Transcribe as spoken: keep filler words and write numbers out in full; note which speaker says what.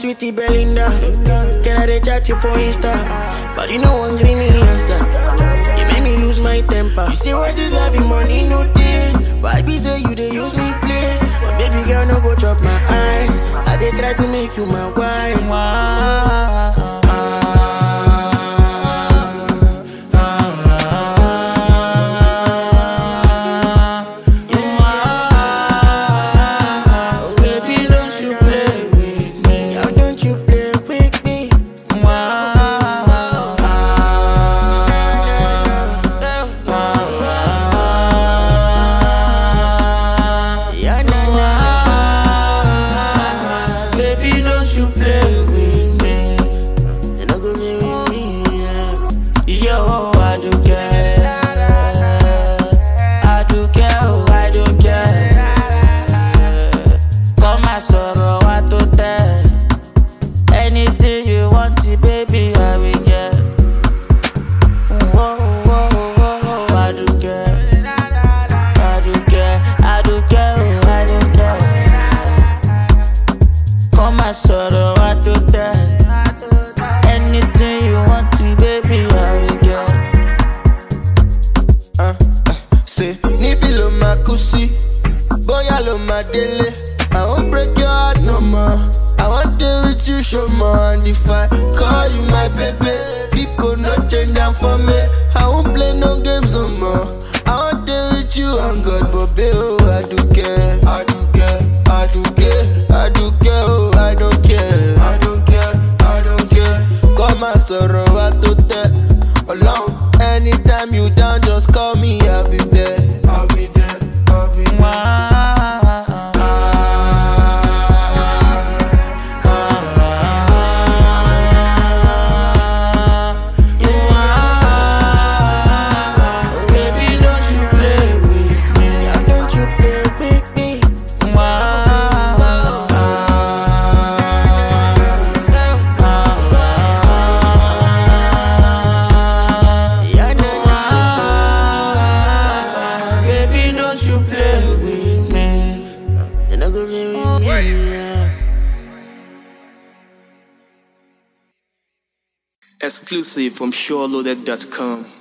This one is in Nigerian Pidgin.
Speaker 1: sweetie Belinda. Can I dey chat you for Insta? But you know one green answer. You make me lose my temper. You say what is having money, no day. Why be say you dey use me play? But baby girl, no go chop my eyes. I dey try to make you my wife.
Speaker 2: I won't break your heart no more. I want to with you, show more. And if I call you my baby, people not change down for me. I won't play no games no more. I want to with you and God, but baby, oh, I do care. I do care, I do care, I do care, oh, I don't care. I don't care, I don't care. Call my sorrow, I do that. Alone, anytime you down, just call me, I'll be there. I'll be there, I'll be there.
Speaker 3: Exclusive from SureLoaded dot com.